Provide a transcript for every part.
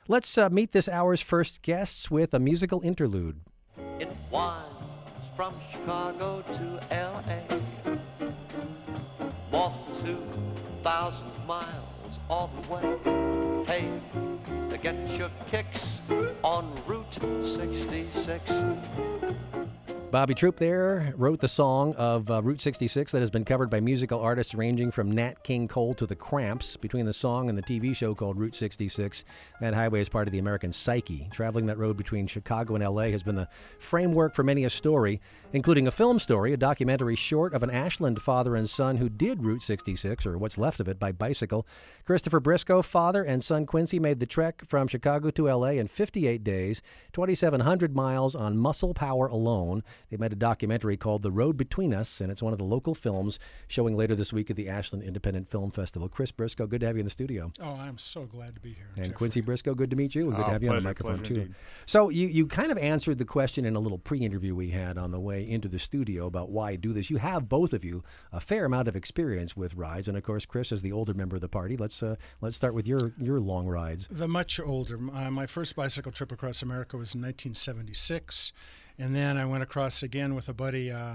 Let's meet this hour's first guests with a musical interlude. It winds from Chicago to L.A. More than 2,000 miles all the way. Hey, get your kicks on Route 66. Bobby Troup there wrote the song of Route 66 that has been covered by musical artists ranging from Nat King Cole to the Cramps. Between the song and the TV show called Route 66, that highway is part of the American psyche. Traveling that road between Chicago and L.A. has been the framework for many a story, including a film story, a documentary short of an Ashland father and son who did Route 66, or what's left of it, by bicycle. Christopher Briscoe, father, and son Quincy made the trek from Chicago to L.A. in 58 days, 2,700 miles on muscle power alone. They made a documentary called The Road Between Us, and it's one of the local films showing later this week at the Ashland Independent Film Festival. Chris Briscoe, good to have you in the studio. Oh, I'm so glad to be here. And Jeffrey. Quincy Briscoe, good to meet you, and good to have you on the microphone, too. Indeed. So you kind of answered the question in a little pre-interview we had on the way into the studio about why do this. You have, both of you, a fair amount of experience with rides, and of course, Chris is the older member of the party. Let's start with your long rides. The much older. My first bicycle trip across America was in 1976. And then I went across again with a buddy in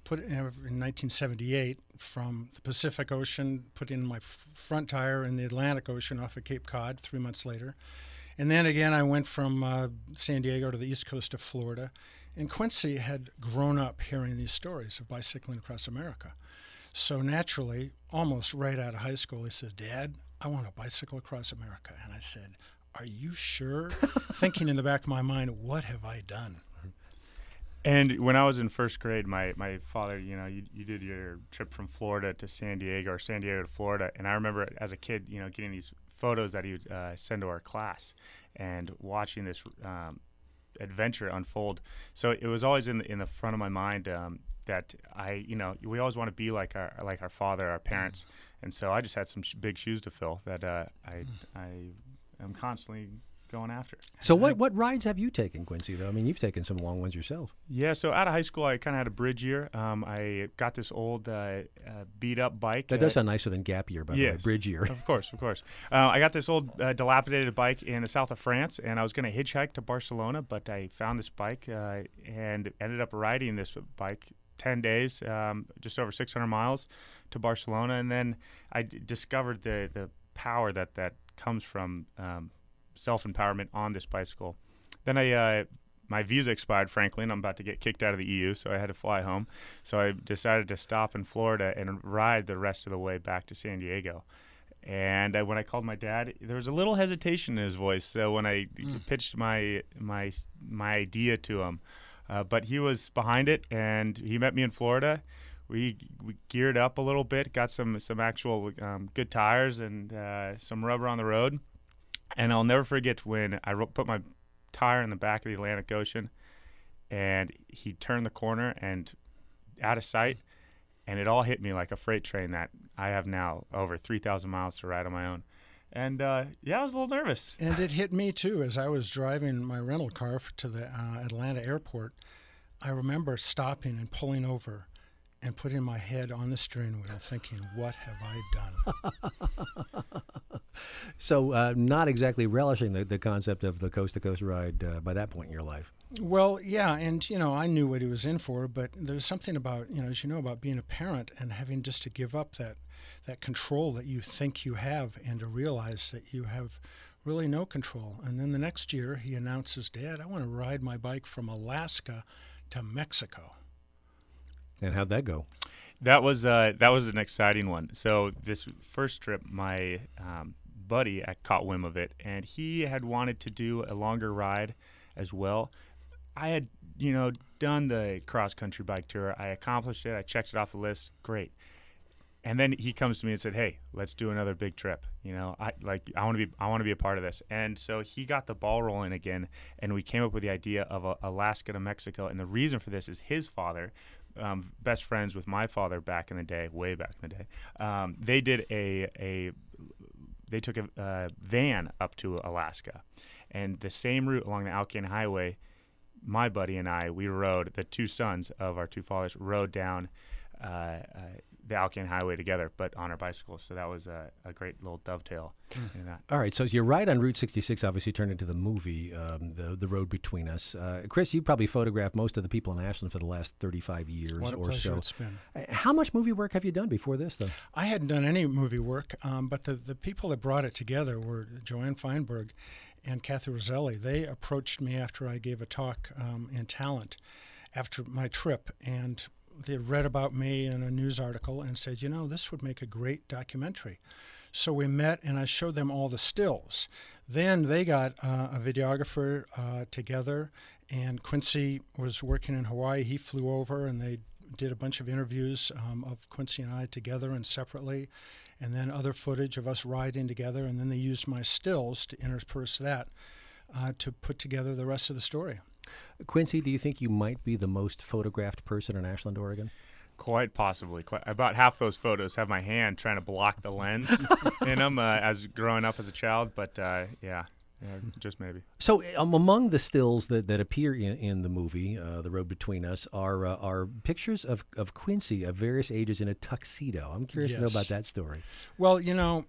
1978 from the Pacific Ocean, put in my front tire in the Atlantic Ocean off of Cape Cod 3 months later. And then again, I went from San Diego to the east coast of Florida. And Quincy had grown up hearing these stories of bicycling across America. So naturally, almost right out of high school, he says, "Dad, I want to bicycle across America." And I said, "Are you sure?" Thinking in the back of my mind, what have I done? And when I was in first grade, my father, you did your trip from Florida to San Diego, or San Diego to Florida. And I remember as a kid, getting these photos that he would send to our class and watching this adventure unfold. So it was always in the front of my mind that we always want to be like our father, our parents. And so I just had some big shoes to fill that I am constantly going after. So what rides have you taken, Quincy, though? I mean, you've taken some long ones yourself. Yeah, so out of high school, I kind of had a bridge year. I got this old beat-up bike. That does sound nicer than gap year, by the way, bridge year. Of course. I got this old dilapidated bike in the south of France, and I was going to hitchhike to Barcelona, but I found this bike and ended up riding this bike 10 days, just over 600 miles to Barcelona, and then I discovered the power that comes from self-empowerment on this bicycle. Then my visa expired, frankly, and I'm about to get kicked out of the EU, so I had to fly home. So I decided to stop in Florida and ride the rest of the way back to San Diego. And when I called my dad, there was a little hesitation in his voice. So when I pitched my idea to him, but he was behind it, and he met me in Florida. We geared up a little bit, got some actual good tires and some rubber on the road. And I'll never forget when I put my tire in the back of the Atlantic Ocean, and he turned the corner and out of sight, and it all hit me like a freight train that I have now over 3,000 miles to ride on my own. And, I was a little nervous. And it hit me, too, as I was driving my rental car to the Atlanta airport. I remember stopping and pulling over and putting my head on the steering wheel thinking, what have I done? So not exactly relishing the concept of the coast-to-coast ride by that point in your life. Well, yeah, and, I knew what he was in for, but there's something about, as you know, about being a parent and having just to give up that control that you think you have and to realize that you have really no control. And then the next year he announces, "Dad, I want to ride my bike from Alaska to Mexico." And how'd that go? That was an exciting one. So this first trip, my buddy caught wind of it, and he had wanted to do a longer ride as well. I had, done the cross-country bike tour. I accomplished it. I checked it off the list. Great. And then he comes to me and said, "Hey, let's do another big trip. I want to be a part of this." And so he got the ball rolling again, and we came up with the idea of Alaska to Mexico. And the reason for this is his father, best friends with my father back in the day, way back in the day. They did they took a van up to Alaska, and the same route along the Alcan Highway. My buddy and I, we rode, the two sons of our two fathers rode down the Alcan Highway together, but on our bicycles. So that was a great little dovetail in that. All right, so your ride on Route 66 obviously turned into the movie, the Road Between Us. Chris, you probably photographed most of the people in Ashland for the last 35 years What a or pleasure so. it's been. How much movie work have you done before this, though? I hadn't done any movie work, but the people that brought it together were Joanne Feinberg and Kathy Roselli. They approached me after I gave a talk in Talent after my trip, and they had read about me in a news article and said, this would make a great documentary. So we met, and I showed them all the stills. Then they got a videographer together, and Quincy was working in Hawaii. He flew over, and they did a bunch of interviews of Quincy and I together and separately, and then other footage of us riding together, and then they used my stills to intersperse that to put together the rest of the story. Quincy, do you think you might be the most photographed person in Ashland, Oregon? Quite possibly. About half those photos have my hand trying to block the lens in them as growing up as a child, but yeah, just maybe. So among the stills that appear in the movie, The Road Between Us, are pictures of Quincy of various ages in a tuxedo. I'm curious to know about that story. Well,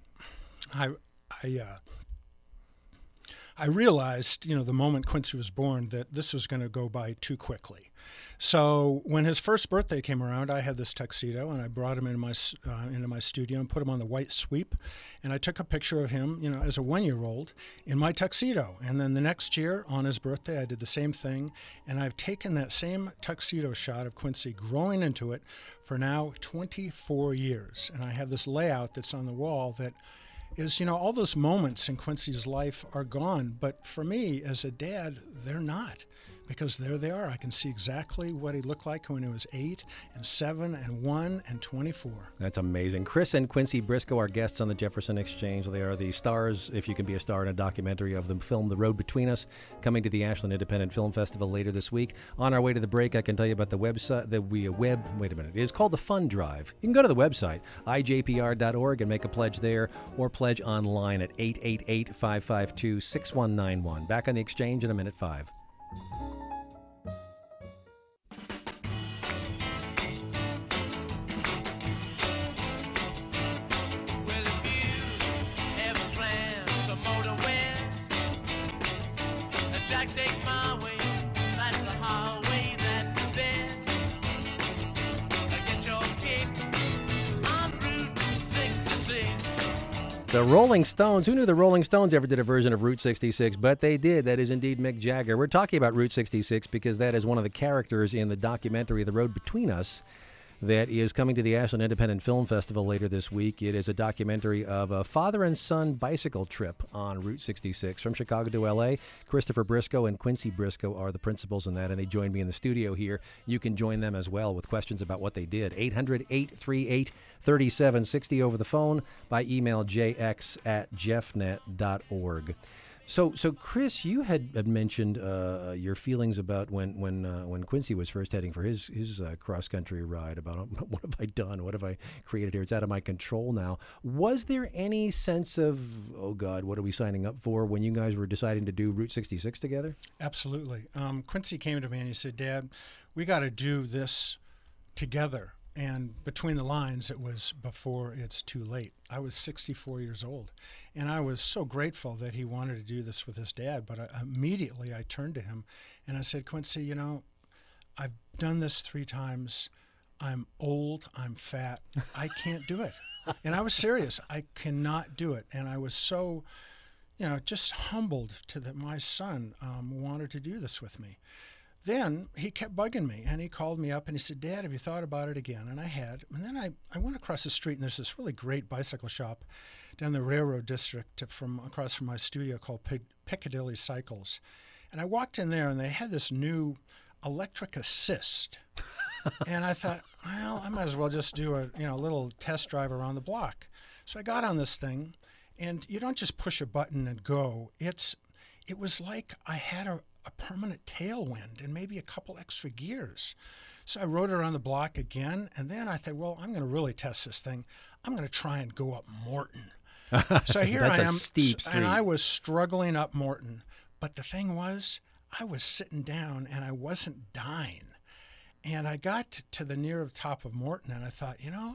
I realized, the moment Quincy was born, that this was going to go by too quickly. So when his first birthday came around, I had this tuxedo, and I brought him into my studio and put him on the white sweep, and I took a picture of him, as a 1-year-old in my tuxedo. And then the next year, on his birthday, I did the same thing, and I've taken that same tuxedo shot of Quincy growing into it for now 24 years. And I have this layout that's on the wall that is, all those moments in Quincy's life are gone. But for me, as a dad, they're not. Because there they are. I can see exactly what he looked like when he was 8 and 7 and 1 and 24. That's amazing. Chris and Quincy Briscoe are guests on the Jefferson Exchange. They are the stars, if you can be a star, in a documentary of the film The Road Between Us, coming to the Ashland Independent Film Festival later this week. On our way to the break, I can tell you about the website. It is called the Fund Drive. You can go to the website, ijpr.org, and make a pledge there, or pledge online at 888-552-6191. Back on the Exchange in a minute 5. The Rolling Stones. Who knew the Rolling Stones ever did a version of Route 66? But they did. That is indeed Mick Jagger. We're talking about Route 66 because that is one of the characters in the documentary The Road Between Us that is coming to the Ashland Independent Film Festival later this week. It is a documentary of a father and son bicycle trip on Route 66 from Chicago to L.A. Christopher Briscoe and Quincy Briscoe are the principals in that, and they joined me in the studio here. You can join them as well with questions about what they did. 800-838-3760 over the phone, by email jx@jeffnet.org. So Chris, you had mentioned your feelings about when Quincy was first heading for his cross country ride, about what have I done? What have I created here? It's out of my control now. Was there any sense of, oh God, what are we signing up for when you guys were deciding to do Route 66 together? Absolutely. Quincy came to me and he said, "Dad, we got to do this together." And between the lines, it was before it's too late. I was 64 years old, and I was so grateful that he wanted to do this with his dad. But immediately I turned to him and I said, "Quincy, I've done this 3 times. I'm old, I'm fat, I can't do it." And I was serious. I cannot do it. And I was so, just humbled that my son wanted to do this with me. Then he kept bugging me, and he called me up and he said, "Dad, have you thought about it again?" And I had. And then I went across the street, and there's this really great bicycle shop down the Railroad District across from my studio called Piccadilly Cycles. And I walked in there, and they had this new electric assist. And I thought, well, I might as well just do a little test drive around the block. So I got on this thing, and you don't just push a button and go. It was like I had a permanent tailwind and maybe a couple extra gears. So I rode around the block again, and then I thought, well, I'm going to really test this thing. I'm going to try and go up Morton. So here I am, steep street. And I was struggling up Morton. But the thing was, I was sitting down and I wasn't dying. And I got to the near top of Morton, and I thought,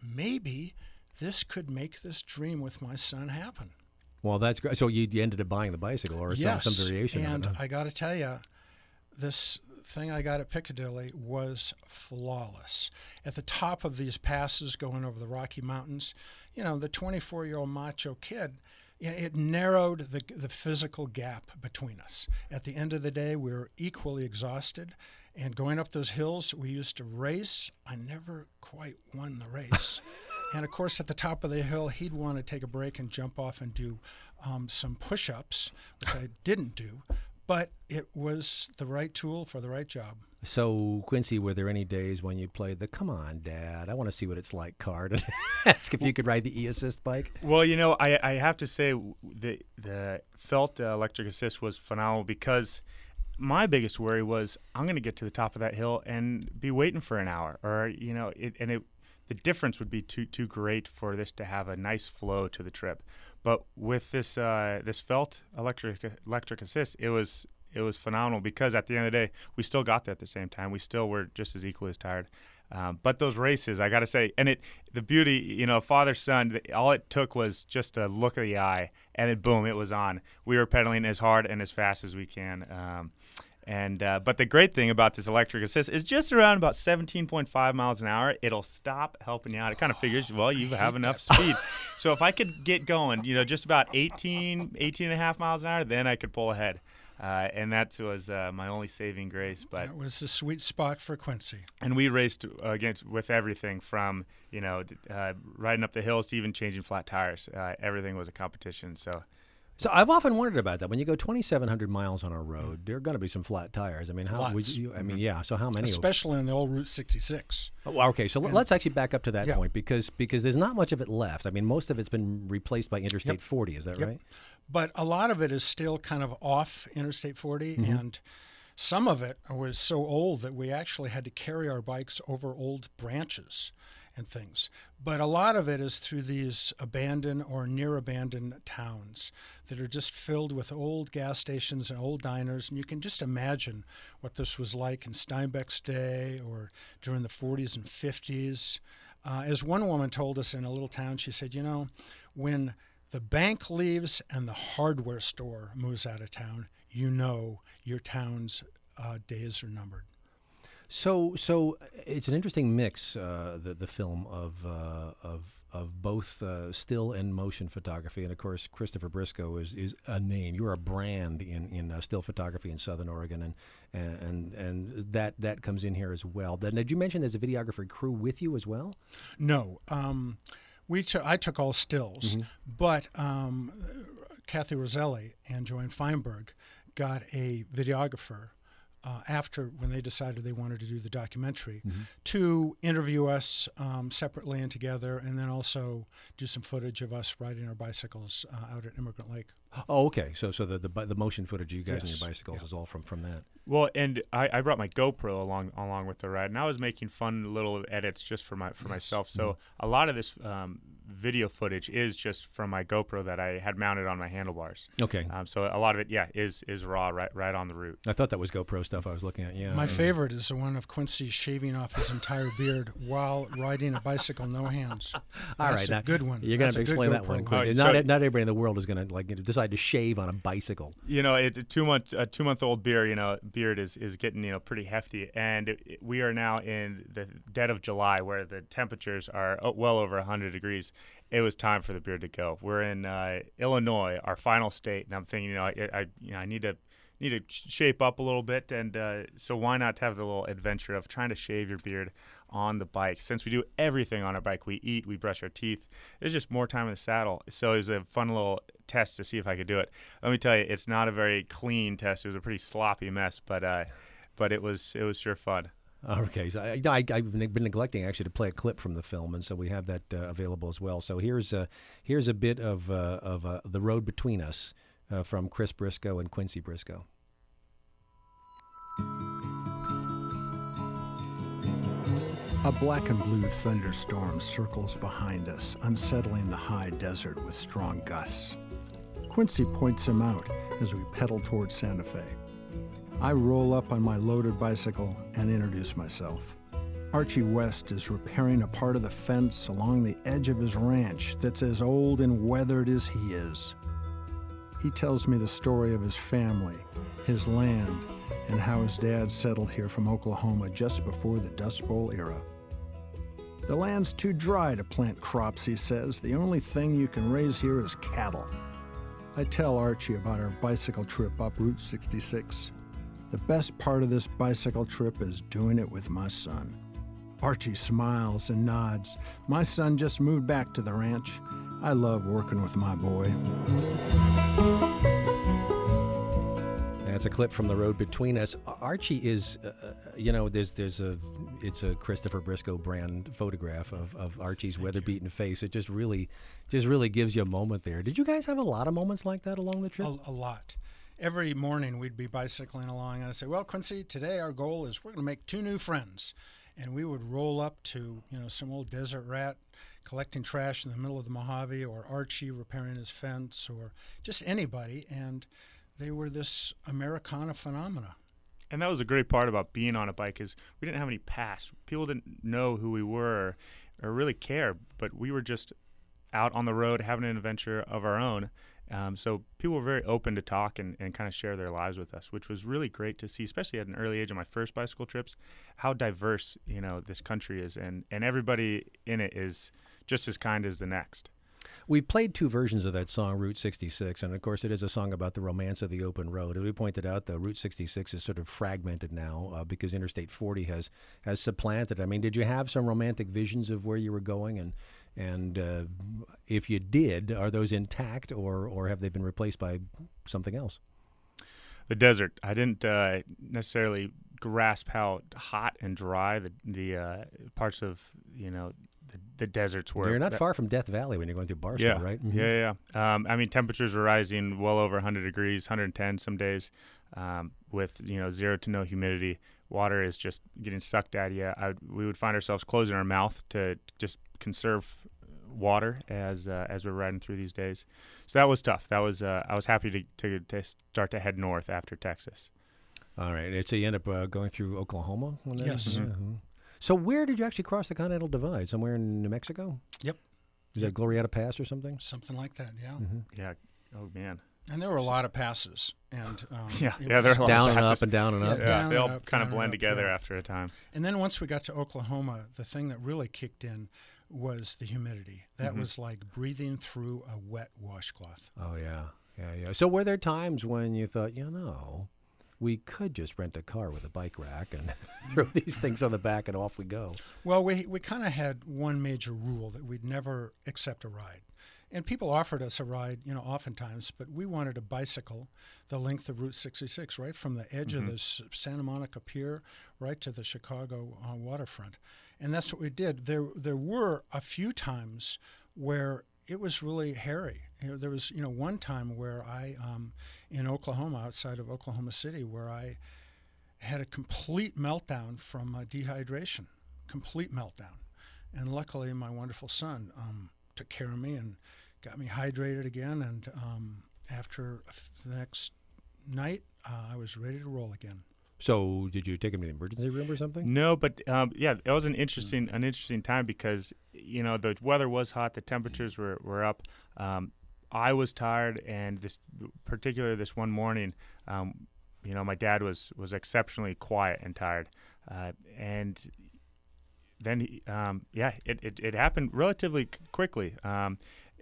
maybe this could make this dream with my son happen. Well, that's great. So you ended up buying the bicycle or Yes, some variation and of it. I got to tell you, this thing I got at Piccadilly was flawless. At the top of these passes going over the Rocky Mountains, the 24-year-old macho kid, it narrowed the physical gap between us. At the end of the day, we were equally exhausted. And going up those hills, we used to race. I never quite won the race. And, of course, at the top of the hill, he'd want to take a break and jump off and do some push-ups, which I didn't do. But it was the right tool for the right job. So, Quincy, were there any days when you played the "Come on, Dad, I want to see what it's like" card and ask if you could ride the e-assist bike? Well, I have to say the Felt electric assist was phenomenal because my biggest worry was I'm going to get to the top of that hill and be waiting for an hour, or the difference would be too great for this to have a nice flow to the trip. But with this Felt electric assist, it was phenomenal because at the end of the day, we still got there at the same time. We still were just as equally as tired. But those races, I got to say, and the beauty, father son, all it took was just a look of the eye, and then boom, it was on. We were pedaling as hard and as fast as we can. But the great thing about this electric assist is just around about 17.5 miles an hour, it'll stop helping you out. It kind of figures, well, you have enough speed. So if I could get going, just about 18 and a half miles an hour, then I could pull ahead. And that was my only saving grace. But that was the sweet spot for Quincy. And we raced with everything from, riding up the hills to even changing flat tires. Everything was a competition. So I've often wondered about that. When you go 2,700 miles on a road, there are going to be some flat tires. I mean, how would you? I mean, yeah. So how many? Especially in the old Route 66. Oh, okay, so let's actually back up to that point because there's not much of it left. I mean, most of it's been replaced by Interstate 40. Is that right? But a lot of it is still kind of off Interstate 40, and some of it was so old that we actually had to carry our bikes over old branches and things. But a lot of it is through these abandoned or near abandoned towns that are just filled with old gas stations and old diners. And you can just imagine what this was like in Steinbeck's day or during the 40s and 50s. As one woman told us in a little town, she said, when the bank leaves and the hardware store moves out of town, your town's days are numbered. So it's an interesting mix, the film of both still and motion photography, and of course Christopher Briscoe is a name. You're a brand in still photography in Southern Oregon, and that comes in here as well. Then did you mention there's a videographer crew with you as well? No, I took all stills, but Kathy Roselli and Joanne Feinberg got a videographer. After when they decided they wanted to do the documentary, to interview us separately and together, and then also do some footage of us riding our bicycles out at Immigrant Lake. Oh, okay. So the motion footage of you guys on your bicycles is all from that. Well, and I brought my GoPro along with the ride, and I was making fun little edits just for myself. So a lot of this video footage is just from my GoPro that I had mounted on my handlebars. Okay. So a lot of it, is raw right on the route. I thought that was GoPro stuff I was looking at. Yeah. My favorite is the one of Quincy shaving off his entire beard while riding a bicycle, no hands. That's a good one. You're going to explain that one, Quincy. Not everybody in the world is going to decide to shave on a bicycle. A 2-month-old beard is getting pretty hefty, and we are now in the dead of July where the temperatures are well over 100 degrees. It was time for the beard to go. We're in Illinois, our final state, and I'm thinking, I need to shape up a little bit, and so why not have the little adventure of trying to shave your beard on the bike? Since we do everything on our bike, we eat, we brush our teeth. There's just more time in the saddle, so it was a fun little test to see if I could do it. Let me tell you, it's not a very clean test. It was a pretty sloppy mess, but it was sure fun. Okay, so I've been neglecting actually to play a clip from the film, and so we have that available as well. So here's a bit of the road between us from Chris Briscoe and Quincy Briscoe. A black and blue thunderstorm circles behind us, unsettling the high desert with strong gusts. Quincy points him out as we pedal towards Santa Fe. I roll up on my loaded bicycle and introduce myself. Archie West is repairing a part of the fence along the edge of his ranch that's as old and weathered as he is. He tells me the story of his family, his land, and how his dad settled here from Oklahoma just before the Dust Bowl era. The land's too dry to plant crops, he says. The only thing you can raise here is cattle. I tell Archie about our bicycle trip up Route 66. The best part of this bicycle trip is doing it with my son. Archie smiles and nods. My son just moved back to the ranch. I love working with my boy. That's a clip from The Road Between Us. Archie is, it's a Christopher Briscoe brand photograph of Archie's weather-beaten face. It just really gives you a moment there. Did you guys have a lot of moments like that along the trip? A lot. Every morning we'd be bicycling along, and I'd say, well, Quincy, today our goal is we're going to make 2 new friends. And we would roll up to, some old desert rat collecting trash in the middle of the Mojave, or Archie repairing his fence, or just anybody. And they were this Americana phenomena. And that was a great part about being on a bike, is we didn't have any past. People didn't know who we were or really care, but we were just out on the road having an adventure of our own. So people were very open to talk and kind of share their lives with us, which was really great to see, especially at an early age of my first bicycle trips, how diverse, this country is. And everybody in it is just as kind as the next. We played 2 versions of that song, Route 66, and of course it is a song about the romance of the open road. As we pointed out, the Route 66 is sort of fragmented now because Interstate 40 has supplanted. I mean, did you have some romantic visions of where you were going? And if you did, are those intact or have they been replaced by something else? The desert. I didn't necessarily grasp how hot and dry the parts of, the deserts were. You're not far from Death Valley when you're going through Barstow, right? Mm-hmm. Yeah. Temperatures were rising well over 100 degrees, 110 some days, with 0 to no humidity. Water is just getting sucked out of you. We would find ourselves closing our mouth to just conserve water as we're riding through these days. So that was tough. That was I was happy to start to head north after Texas. All right. So you end up going through Oklahoma? Yes. Mm-hmm. So where did you actually cross the Continental Divide? Somewhere in New Mexico? Yep. Is that Glorieta Pass or something? Something like that, yeah. Mm-hmm. Yeah. Oh, man. And there were a lot of passes. And there are a lot down of and passes. up and down and up. Yeah, they all kind of blend together after a time. And then once we got to Oklahoma, the thing that really kicked in was the humidity. That was like breathing through a wet washcloth. Oh, yeah. So were there times when you thought, we could just rent a car with a bike rack and throw these things on the back and off we go? Well, we kind of had one major rule that we'd never accept a ride. And people offered us a ride, oftentimes, but we wanted a bicycle the length of Route 66, right from the edge of the Santa Monica Pier right to the Chicago waterfront. And that's what we did. There were a few times where it was really hairy. There was, one time where I, in Oklahoma, outside of Oklahoma City, where I had a complete meltdown from dehydration, complete meltdown. And luckily, my wonderful son took care of me and got me hydrated again. And after the next night, I was ready to roll again. So did you take him to the emergency room or something? No, but it was an interesting time because the weather was hot, the temperatures were up. I was tired, and this one morning, my dad was exceptionally quiet and tired, and then it happened relatively quickly, and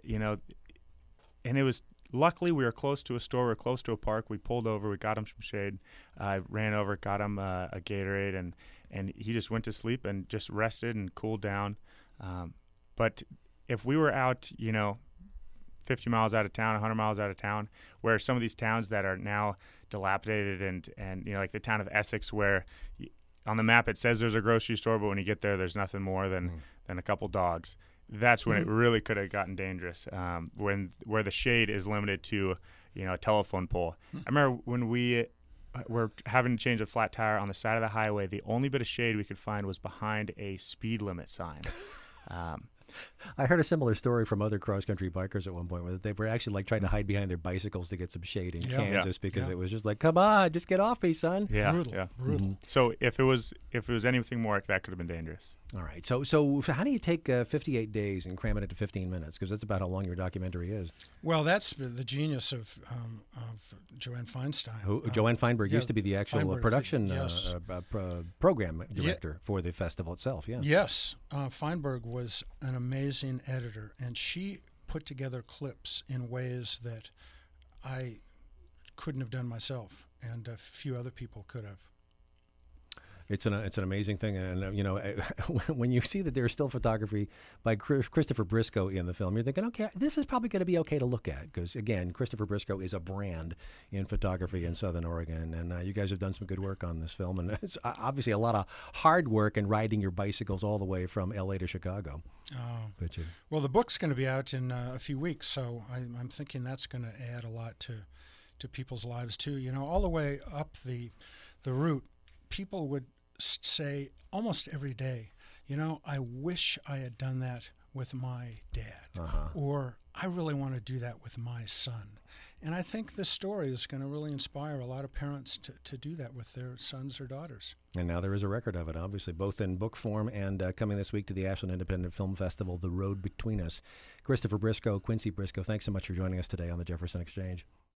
it was. Luckily, we were close to a store. We were close to a park. We pulled over. We got him some shade. I ran over, got him a Gatorade, and he just went to sleep and just rested and cooled down. But if we were out, 50 miles out of town, 100 miles out of town, where some of these towns that are now dilapidated and like the town of Essex, where on the map it says there's a grocery store, but when you get there, there's nothing more than a couple dogs. That's when it really could have gotten dangerous, where the shade is limited to, a telephone pole. I remember when we were having to change a flat tire on the side of the highway, the only bit of shade we could find was behind a speed limit sign. I heard a similar story from other cross-country bikers at one point where they were actually like trying to hide behind their bicycles to get some shade in Kansas because it was just like, come on, just get off me, son. Yeah, Brutal, yeah. brutal. So if it was anything more, that could have been dangerous. All right. So how do you take 58 days and cram it into 15 minutes? Because that's about how long your documentary is. Well, that's the genius of Joanne Feinstein. Joanne Feinberg yeah, used to be the actual Feinberg, production yes. program director for the festival itself. Yeah. Yes, Feinberg was an amazing editor, and she put together clips in ways that I couldn't have done myself, and a few other people could have. It's an amazing thing, and when you see that there's still photography by Christopher Briscoe in the film, you're thinking, okay, this is probably going to be okay to look at because again, Christopher Briscoe is a brand in photography in Southern Oregon, and you guys have done some good work on this film, and it's obviously a lot of hard work and riding your bicycles all the way from L.A. to Chicago. Oh, well, the book's going to be out in a few weeks, so I'm thinking that's going to add a lot to people's lives too. You know, all the way up the route, people would say almost every day, you know, I wish I had done that with my dad, or I really want to do that with my son. And I think this story is going to really inspire a lot of parents to do that with their sons or daughters. And now there is a record of it, obviously, both in book form and coming this week to the Ashland Independent Film Festival, The Road Between Us. Christopher Briscoe, Quincy Briscoe, thanks so much for joining us today on the Jefferson Exchange.